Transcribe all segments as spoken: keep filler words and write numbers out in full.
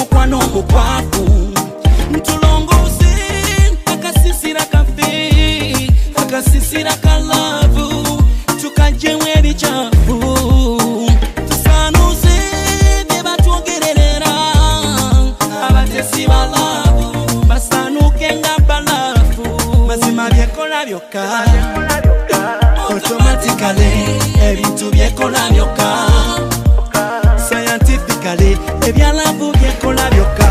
omukwano omukwafu ntulongoose akasisira kafe akasisira kalavu tukajjemu ebicafu tusanuuse bye batwogererera abatesi balavu basanuke nga balafu mazima byekola byokka automatically ebintu byekola byokka scientifically ebyalavu byekola byokka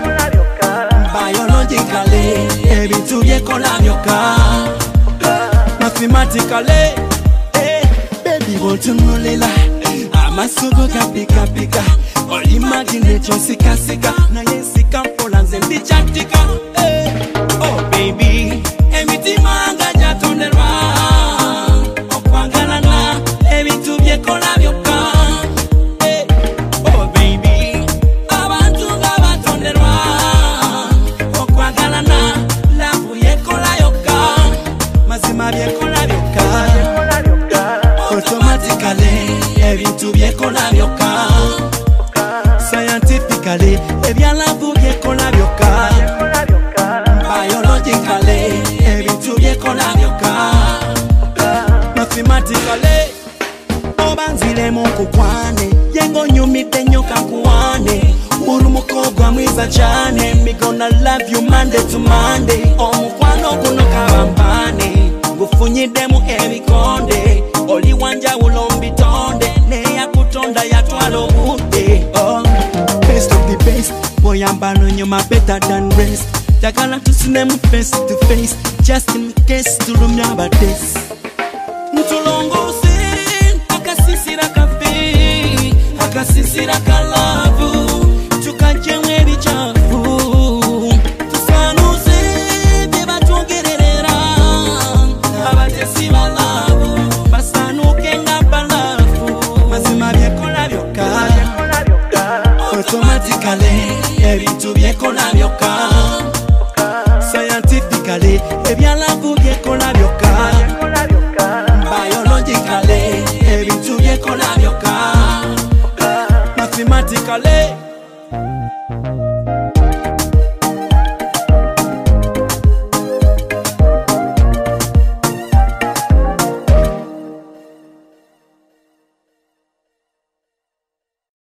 biologically ebintu byekola byokka mathematically eh, baby bw'otunuulira amaaso go gapikapika olimagine ekyosikasika naye nsika mpola nze ndikyatika eh, oh baby emitima nga gyatonderwa okwagalana ebintu byekola byokka eh, oh baby abantu nga batonderwa okwagalana lavu yekola yokka mazima byekola byokka automatically ebintu byekola byokka scientifically ebyalavu byekola byokka biologically ebintu byekola byokka mathematically obanziremu nkukwane yengo nyumidde nnyo kakuwane murumukogwa mwiza cyane me gonna love you Monday to Monday omukwano guno kabampane gufunyiddemu ebikonde oli wanjawulo mbitonde neyakutonda yatwala obudde oh, best of the best boyambalo nyuma better than rest takala tusinemu face to face just in case tulumya abadesi ntulongoose akasisira kafe akasisira kalavu tukajjemu ebicafu tusanuuse bye batwogererera abatesi balavu basanuke nga balafu mazima byekola byokka automatically ebintu byekola byokka scientifically ebyalavu byekola byokka biologically ebintu byekola byokka mathematically